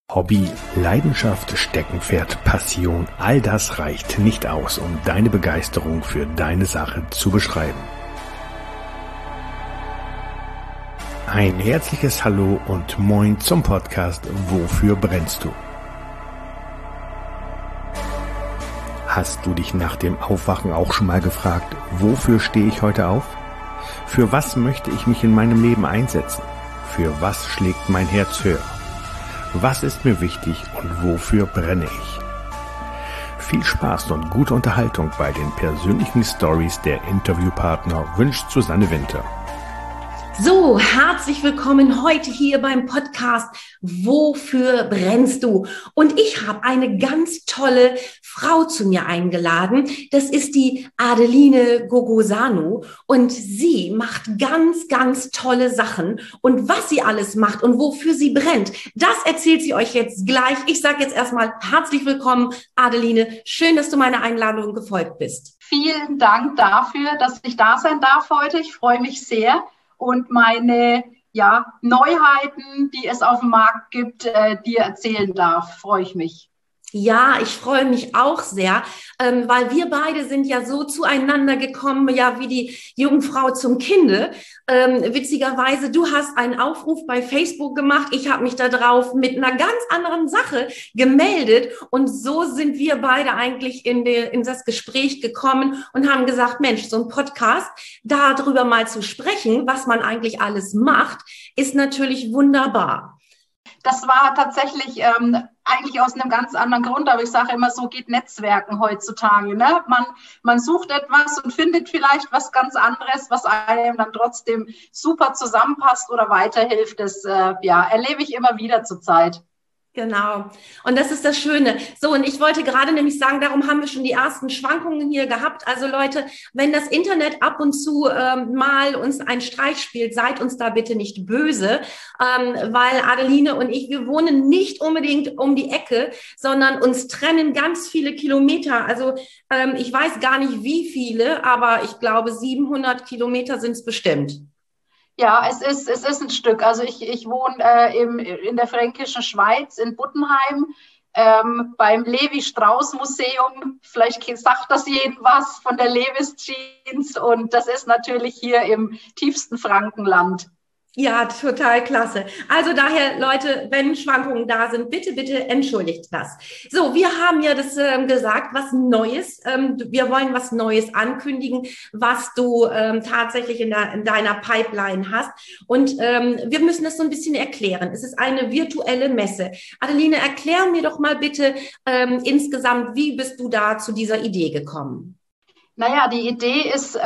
Hobby, Leidenschaft, Steckenpferd, Passion, all das reicht nicht aus, um deine Begeisterung für deine Sache zu beschreiben. Ein herzliches Hallo und Moin zum Podcast Wofür brennst du? Hast du dich nach dem Aufwachen auch schon mal gefragt, wofür stehe ich heute auf? Für was möchte ich mich in meinem Leben einsetzen? Für was schlägt mein Herz höher? Was ist mir wichtig und wofür brenne ich? Viel Spaß und gute Unterhaltung bei den persönlichen Stories der Interviewpartner wünscht Susanne Winter. So, herzlich willkommen heute hier beim Podcast Wofür brennst du? Und ich habe eine ganz tolle Frau zu mir eingeladen. Das ist die Adeline Gogosanu und sie macht ganz, ganz tolle Sachen. Und was sie alles macht und wofür sie brennt, das erzählt sie euch jetzt gleich. Ich sage jetzt erstmal herzlich willkommen, Adeline. Schön, dass du meiner Einladung gefolgt bist. Vielen Dank dafür, dass ich da sein darf heute. Ich freue mich sehr. Und meine Neuheiten, die es auf dem Markt gibt, dir erzählen darf, freue ich mich. Ja, ich freue mich auch sehr, weil wir beide sind ja so zueinander gekommen, ja, wie die Jungfrau zum Kinde. Witzigerweise, du hast einen Aufruf bei Facebook gemacht, ich habe mich da drauf mit einer ganz anderen Sache gemeldet und so sind wir beide eigentlich in das Gespräch gekommen und haben gesagt, Mensch, so ein Podcast, darüber mal zu sprechen, was man eigentlich alles macht, ist natürlich wunderbar. Das war tatsächlich eigentlich aus einem ganz anderen Grund, aber ich sage immer, so geht Netzwerken heutzutage. Ne? Man sucht etwas und findet vielleicht was ganz anderes, was einem dann trotzdem super zusammenpasst oder weiterhilft. Das erlebe ich immer wieder zurzeit. Genau. Und das ist das Schöne. So, und ich wollte gerade nämlich sagen, darum haben wir schon die ersten Schwankungen hier gehabt. Also Leute, wenn das Internet ab und zu mal uns einen Streich spielt, seid uns da bitte nicht böse, weil Adeline und ich, wir wohnen nicht unbedingt um die Ecke, sondern uns trennen ganz viele Kilometer. Also ich weiß gar nicht wie viele, aber ich glaube 700 Kilometer sind es bestimmt. Ja, es ist ein Stück. Also ich wohne in der fränkischen Schweiz, in Buttenheim, beim Levi-Strauss-Museum. Vielleicht sagt das jedem was von der Levis Jeans. Und das ist natürlich hier im tiefsten Frankenland. Ja, total klasse. Also daher, Leute, wenn Schwankungen da sind, bitte, bitte entschuldigt das. So, wir haben ja das gesagt, was Neues. Wir wollen was Neues ankündigen, was du tatsächlich in deiner Pipeline hast. Und wir müssen das so ein bisschen erklären. Es ist eine virtuelle Messe. Adeline, erklär mir doch mal bitte insgesamt, wie bist du da zu dieser Idee gekommen? Naja, die Idee ist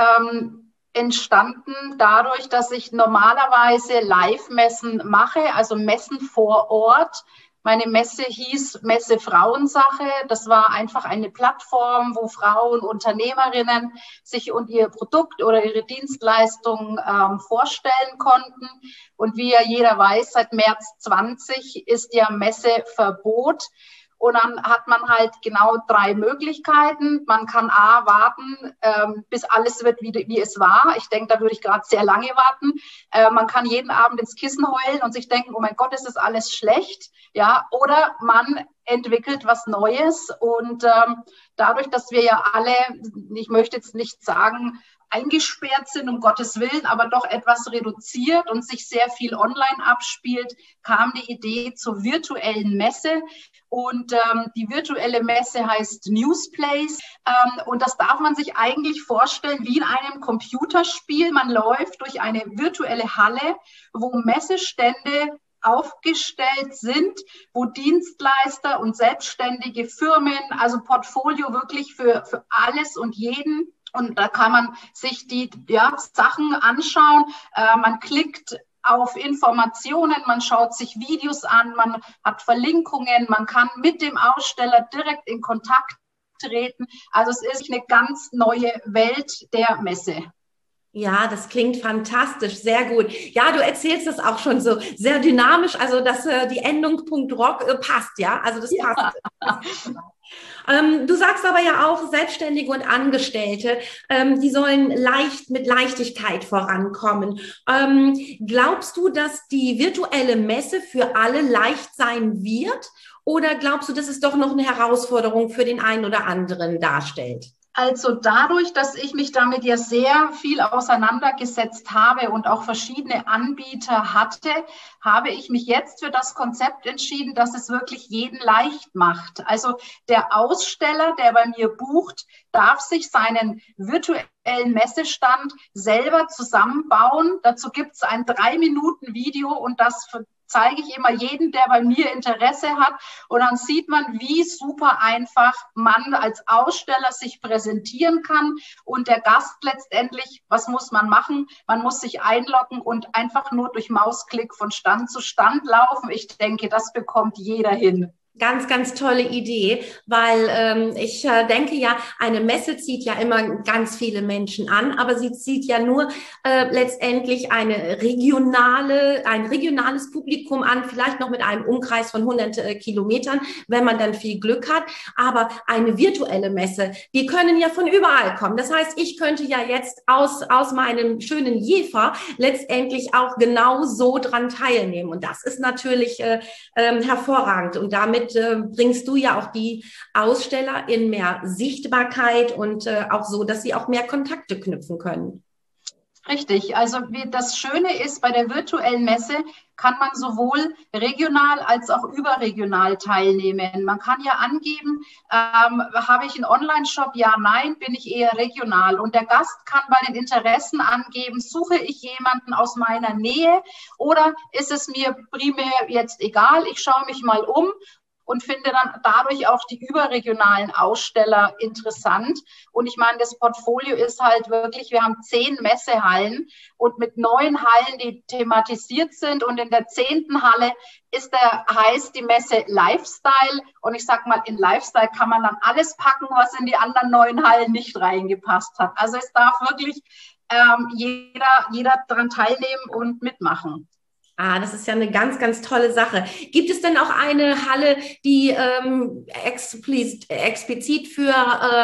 entstanden dadurch, dass ich normalerweise Live-Messen mache, also Messen vor Ort. Meine Messe hieß Messe Frauensache. Das war einfach eine Plattform, wo Frauen, Unternehmerinnen sich und ihr Produkt oder ihre Dienstleistung vorstellen konnten. Und wie ja jeder weiß, seit März 20 ist ja Messeverbot. Und dann hat man halt genau 3 Möglichkeiten. Man kann A, warten, bis alles wird, wie es war. Ich denke, da würde ich gerade sehr lange warten. Man kann jeden Abend ins Kissen heulen und sich denken, oh mein Gott, es ist alles schlecht. Ja, oder man entwickelt was Neues. Und dadurch, dass wir ja alle, ich möchte jetzt nicht sagen, eingesperrt sind, um Gottes Willen, aber doch etwas reduziert und sich sehr viel online abspielt, kam die Idee zur virtuellen Messe. Und die virtuelle Messe heißt Newsplace. Und das darf man sich eigentlich vorstellen wie in einem Computerspiel. Man läuft durch eine virtuelle Halle, wo Messestände aufgestellt sind, wo Dienstleister und selbstständige Firmen, also Portfolio wirklich für alles und jeden. Und da kann man sich die Sachen anschauen. Man klickt auf Informationen, man schaut sich Videos an, man hat Verlinkungen, man kann mit dem Aussteller direkt in Kontakt treten. Also es ist eine ganz neue Welt der Messe. Ja, das klingt fantastisch, sehr gut. Ja, du erzählst das auch schon so sehr dynamisch, also dass die Endung .rock passt, ja, also das passt. Ja. Du sagst aber ja auch, Selbstständige und Angestellte, die sollen mit Leichtigkeit vorankommen. Glaubst du, dass die virtuelle Messe für alle leicht sein wird? Oder glaubst du, dass es doch noch eine Herausforderung für den einen oder anderen darstellt? Also dadurch, dass ich mich damit ja sehr viel auseinandergesetzt habe und auch verschiedene Anbieter hatte, habe ich mich jetzt für das Konzept entschieden, dass es wirklich jeden leicht macht. Also der Aussteller, der bei mir bucht, darf sich seinen virtuellen Messestand selber zusammenbauen. Dazu gibt es ein 3-Minuten-Video und das zeige ich immer jedem, der bei mir Interesse hat. Und dann sieht man, wie super einfach man als Aussteller sich präsentieren kann. Und der Gast letztendlich, was muss man machen? Man muss sich einloggen und einfach nur durch Mausklick von Stand zu Stand laufen. Ich denke, das bekommt jeder hin. Ganz, ganz tolle Idee, weil ich denke ja, eine Messe zieht ja immer ganz viele Menschen an, aber sie zieht ja nur letztendlich ein regionales Publikum an, vielleicht noch mit einem Umkreis von 100 Kilometern, wenn man dann viel Glück hat. Aber eine virtuelle Messe, die können ja von überall kommen. Das heißt, ich könnte ja jetzt aus meinem schönen Jever letztendlich auch genau so dran teilnehmen. Und das ist natürlich hervorragend. Und damit bringst du ja auch die Aussteller in mehr Sichtbarkeit und auch so, dass sie auch mehr Kontakte knüpfen können. Richtig, also das Schöne ist, bei der virtuellen Messe kann man sowohl regional als auch überregional teilnehmen. Man kann ja angeben, habe ich einen Online-Shop? Ja, nein, bin ich eher regional. Und der Gast kann bei den Interessen angeben, suche ich jemanden aus meiner Nähe oder ist es mir primär jetzt egal, ich schaue mich mal um und finde dann dadurch auch die überregionalen Aussteller interessant. Und ich meine, das Portfolio ist halt wirklich, wir haben 10 Messehallen und mit 9 Hallen, die thematisiert sind. Und in der 10. Halle heißt die Messe Lifestyle. Und ich sag mal, in Lifestyle kann man dann alles packen, was in die anderen 9 Hallen nicht reingepasst hat. Also es darf wirklich jeder daran teilnehmen und mitmachen. Ah, das ist ja eine ganz, ganz tolle Sache. Gibt es denn auch eine Halle, die explizit für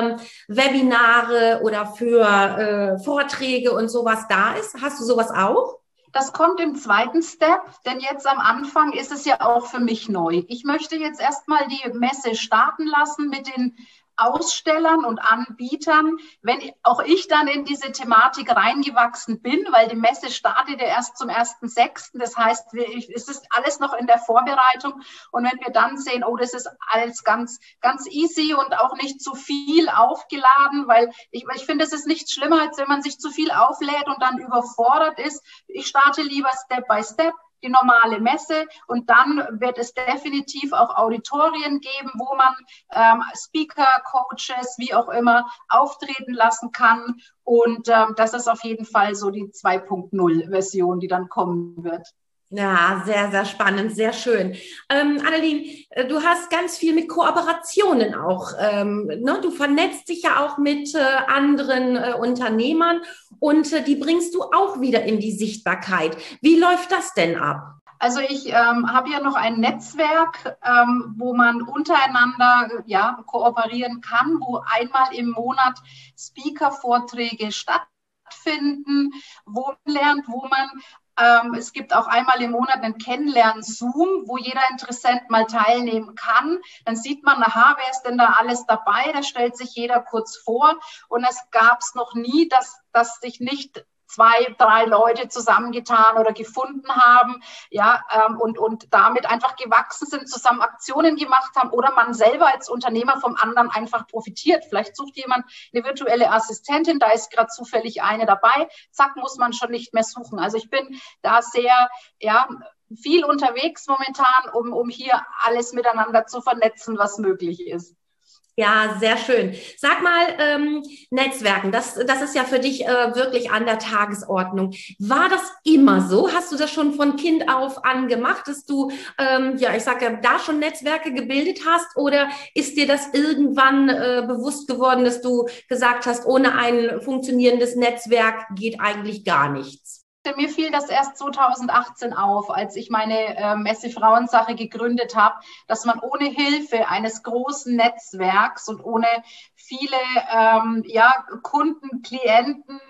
Webinare oder für Vorträge und sowas da ist? Hast du sowas auch? Das kommt im zweiten Step, denn jetzt am Anfang ist es ja auch für mich neu. Ich möchte jetzt erstmal die Messe starten lassen mit den Ausstellern und Anbietern, wenn auch ich dann in diese Thematik reingewachsen bin, weil die Messe startet ja erst zum 1.6. Das heißt, es ist alles noch in der Vorbereitung. Und wenn wir dann sehen, oh, das ist alles ganz, ganz easy und auch nicht zu viel aufgeladen, weil ich finde, es ist nichts schlimmer, als wenn man sich zu viel auflädt und dann überfordert ist. Ich starte lieber Step by Step. Die normale Messe und dann wird es definitiv auch Auditorien geben, wo man Speaker, Coaches, wie auch immer, auftreten lassen kann und das ist auf jeden Fall so die 2.0-Version, die dann kommen wird. Ja, sehr, sehr spannend, sehr schön. Annelien, du hast ganz viel mit Kooperationen auch. Ne? Du vernetzt dich ja auch mit anderen Unternehmern und die bringst du auch wieder in die Sichtbarkeit. Wie läuft das denn ab? Also ich habe ja noch ein Netzwerk, wo man untereinander kooperieren kann, wo einmal im Monat Speaker-Vorträge stattfinden, wo man lernt, es gibt auch einmal im Monat einen Kennenlernen-Zoom, wo jeder Interessent mal teilnehmen kann. Dann sieht man, aha, wer ist denn da alles dabei? Da stellt sich jeder kurz vor. Und es gab es noch nie, dass sich nicht 2, 3 Leute zusammengetan oder gefunden haben, und damit einfach gewachsen sind, zusammen Aktionen gemacht haben oder man selber als Unternehmer vom anderen einfach profitiert. Vielleicht sucht jemand eine virtuelle Assistentin, da ist gerade zufällig eine dabei, zack, muss man schon nicht mehr suchen. Also ich bin da sehr, viel unterwegs momentan, um hier alles miteinander zu vernetzen, was möglich ist. Ja, sehr schön. Sag mal, Netzwerken, das ist ja für dich wirklich an der Tagesordnung. War das immer so? Hast du das schon von Kind auf an gemacht, dass du, ja, ich sag ja, da schon Netzwerke gebildet hast? Oder ist dir das irgendwann bewusst geworden, dass du gesagt hast, ohne ein funktionierendes Netzwerk geht eigentlich gar nichts? Mir fiel das erst 2018 auf, als ich meine Messe Frauensache gegründet habe, dass man ohne Hilfe eines großen Netzwerks und ohne viele Kunden, Klienten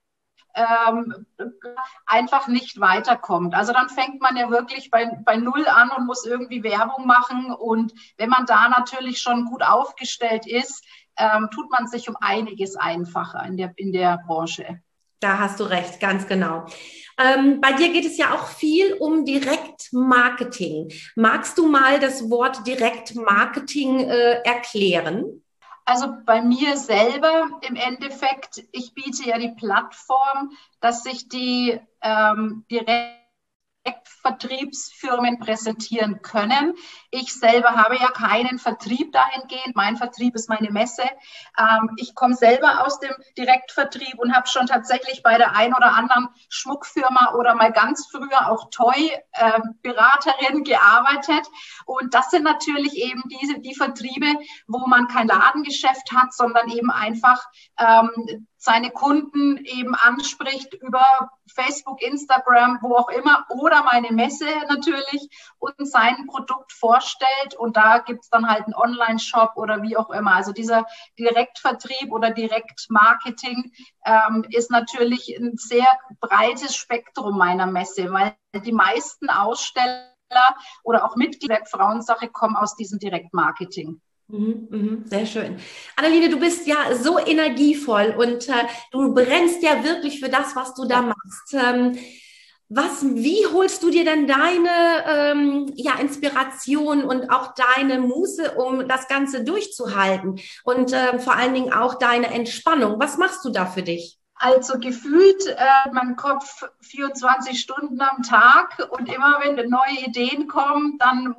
einfach nicht weiterkommt. Also dann fängt man ja wirklich bei Null an und muss irgendwie Werbung machen. Und wenn man da natürlich schon gut aufgestellt ist, tut man sich um einiges einfacher in der Branche. Da hast du recht, ganz genau. Bei dir geht es ja auch viel um Direktmarketing. Magst du mal das Wort Direktmarketing erklären? Also bei mir selber im Endeffekt, ich biete ja die Plattform, dass sich die Direktvertriebsfirmen präsentieren können. Ich selber habe ja keinen Vertrieb dahingehend. Mein Vertrieb ist meine Messe. Ich komme selber aus dem Direktvertrieb und habe schon tatsächlich bei der ein oder anderen Schmuckfirma oder mal ganz früher auch Toy-Beraterin gearbeitet. Und das sind natürlich eben die Vertriebe, wo man kein Ladengeschäft hat, sondern eben einfach seine Kunden eben anspricht über Facebook, Instagram, wo auch immer, oder meine Messe natürlich und sein Produkt vorstellt. Und da gibt es dann halt einen Online-Shop oder wie auch immer. Also dieser Direktvertrieb oder Direktmarketing ist natürlich ein sehr breites Spektrum meiner Messe, weil die meisten Aussteller oder auch Mitglieder der Frauensache kommen aus diesem Direktmarketing. Sehr schön. Anneline, du bist ja so energievoll und du brennst ja wirklich für das, was du da machst. Wie holst du dir denn deine Inspiration und auch deine Muße, um das Ganze durchzuhalten und vor allen Dingen auch deine Entspannung? Was machst du da für dich? Also gefühlt mein Kopf 24 Stunden am Tag und immer wenn neue Ideen kommen, dann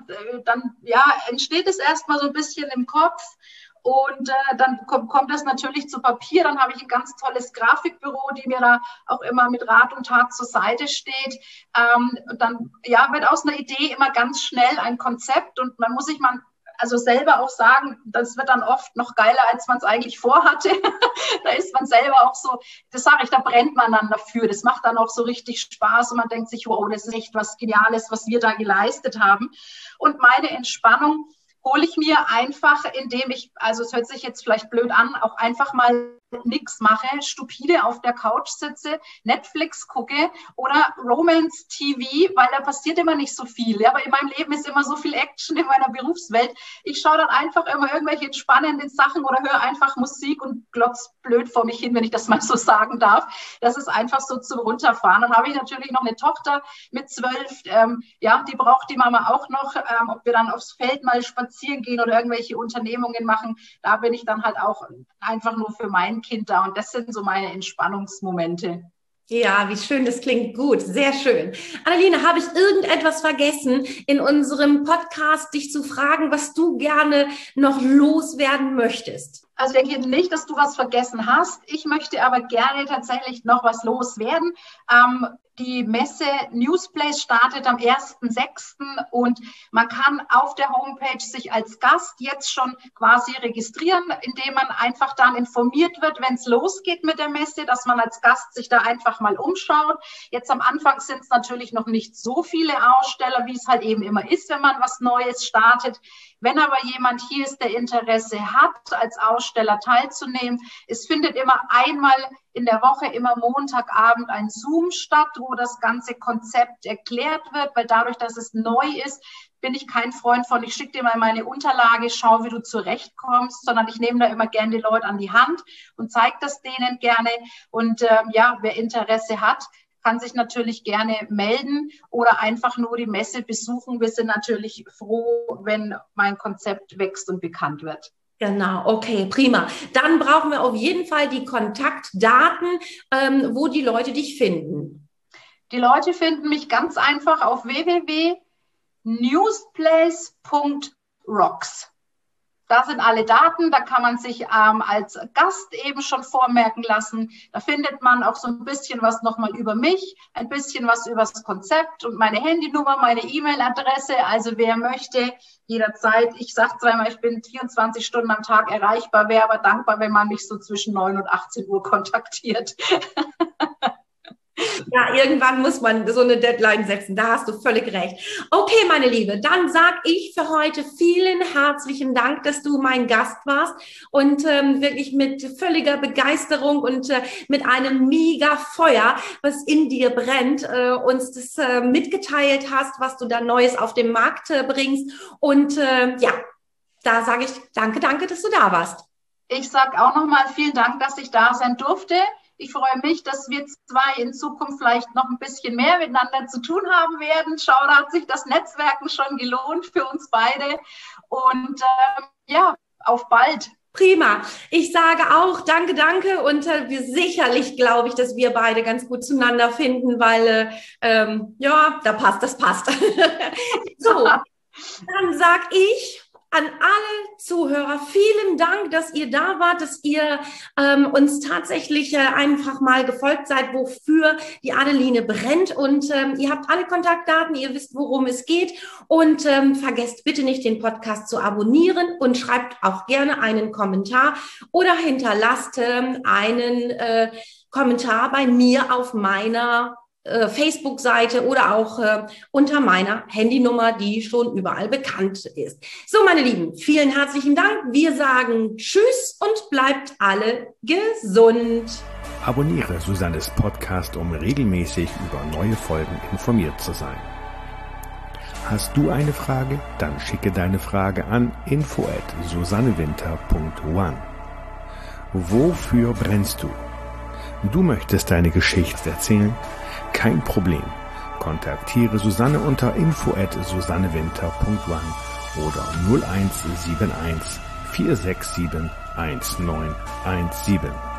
entsteht es erstmal so ein bisschen im Kopf und dann kommt das natürlich zu Papier. Dann habe ich ein ganz tolles Grafikbüro, die mir da auch immer mit Rat und Tat zur Seite steht. Dann wird aus einer Idee immer ganz schnell ein Konzept und man muss sich also selber auch sagen, das wird dann oft noch geiler, als man es eigentlich vorhatte. Da ist man selber auch so, das sage ich, da brennt man dann dafür. Das macht dann auch so richtig Spaß und man denkt sich, wow, das ist echt was Geniales, was wir da geleistet haben. Und meine Entspannung hole ich mir einfach, indem ich, also es hört sich jetzt vielleicht blöd an, auch einfach mal nichts mache, stupide auf der Couch sitze, Netflix gucke oder Romance TV, weil da passiert immer nicht so viel. Ja, aber in meinem Leben ist immer so viel Action in meiner Berufswelt. Ich schaue dann einfach immer irgendwelche entspannenden Sachen oder höre einfach Musik und glotz blöd vor mich hin, wenn ich das mal so sagen darf. Das ist einfach so zum Runterfahren. Dann habe ich natürlich noch eine Tochter mit 12. Die braucht die Mama auch noch. Ob wir dann aufs Feld mal spazieren gehen oder irgendwelche Unternehmungen machen, da bin ich dann halt auch einfach nur für mein Kind da und das sind so meine Entspannungsmomente. Ja, wie schön, das klingt gut, sehr schön. Anneline, habe ich irgendetwas vergessen, in unserem Podcast dich zu fragen, was du gerne noch loswerden möchtest? Also ich denke nicht, dass du was vergessen hast. Ich möchte aber gerne tatsächlich noch was loswerden. Die Messe Newsplace startet am 1.6. und man kann auf der Homepage sich als Gast jetzt schon quasi registrieren, indem man einfach dann informiert wird, wenn es losgeht mit der Messe, dass man als Gast sich da einfach mal umschaut. Jetzt am Anfang sind es natürlich noch nicht so viele Aussteller, wie es halt eben immer ist, wenn man was Neues startet. Wenn aber jemand hier ist, der Interesse hat, als Aussteller teilzunehmen, es findet immer einmal in der Woche, immer Montagabend ein Zoom statt, wo das ganze Konzept erklärt wird, weil dadurch, dass es neu ist, bin ich kein Freund von, ich schicke dir mal meine Unterlage, schau, wie du zurechtkommst, sondern ich nehme da immer gerne die Leute an die Hand und zeige das denen gerne. Und wer Interesse hat, kann sich natürlich gerne melden oder einfach nur die Messe besuchen. Wir sind natürlich froh, wenn mein Konzept wächst und bekannt wird. Genau, okay, prima. Dann brauchen wir auf jeden Fall die Kontaktdaten, wo die Leute dich finden. Die Leute finden mich ganz einfach auf www.newsplace.rocks. Da sind alle Daten, da kann man sich als Gast eben schon vormerken lassen. Da findet man auch so ein bisschen was nochmal über mich, ein bisschen was über das Konzept und meine Handynummer, meine E-Mail-Adresse. Also wer möchte, jederzeit. Ich sage zwar immer, ich bin 24 Stunden am Tag erreichbar, wäre aber dankbar, wenn man mich so zwischen 9 und 18 Uhr kontaktiert. Ja, irgendwann muss man so eine Deadline setzen. Da hast du völlig recht. Okay, meine Liebe, dann sage ich für heute vielen herzlichen Dank, dass du mein Gast warst und wirklich mit völliger Begeisterung und mit einem mega Feuer, was in dir brennt, uns das mitgeteilt hast, was du da Neues auf den Markt bringst. Und ja, da sage ich danke, dass du da warst. Ich sage auch nochmal vielen Dank, dass ich da sein durfte. Ich freue mich, dass wir zwei in Zukunft vielleicht noch ein bisschen mehr miteinander zu tun haben werden. Schau, da hat sich das Netzwerken schon gelohnt für uns beide. Und ja, auf bald. Prima. Ich sage auch danke und wir sicherlich, glaube ich, dass wir beide ganz gut zueinander finden, weil ja, das passt. So, dann sage ich an alle Zuhörer, vielen Dank, dass ihr da wart, dass ihr uns tatsächlich einfach mal gefolgt seid, wofür die Adeline brennt. Und ihr habt alle Kontaktdaten, ihr wisst, worum es geht. Und vergesst bitte nicht, den Podcast zu abonnieren und schreibt auch gerne einen Kommentar oder hinterlasst einen Kommentar bei mir auf meiner Facebook-Seite oder auch unter meiner Handynummer, die schon überall bekannt ist. So, meine Lieben, vielen herzlichen Dank. Wir sagen Tschüss und bleibt alle gesund. Abonniere Susannes Podcast, um regelmäßig über neue Folgen informiert zu sein. Hast du eine Frage? Dann schicke deine Frage an info@susannewinter.one. Wofür brennst du? Du möchtest deine Geschichte erzählen? Kein Problem. Kontaktiere Susanne unter info@susannewinter.one oder 0171 467 1917.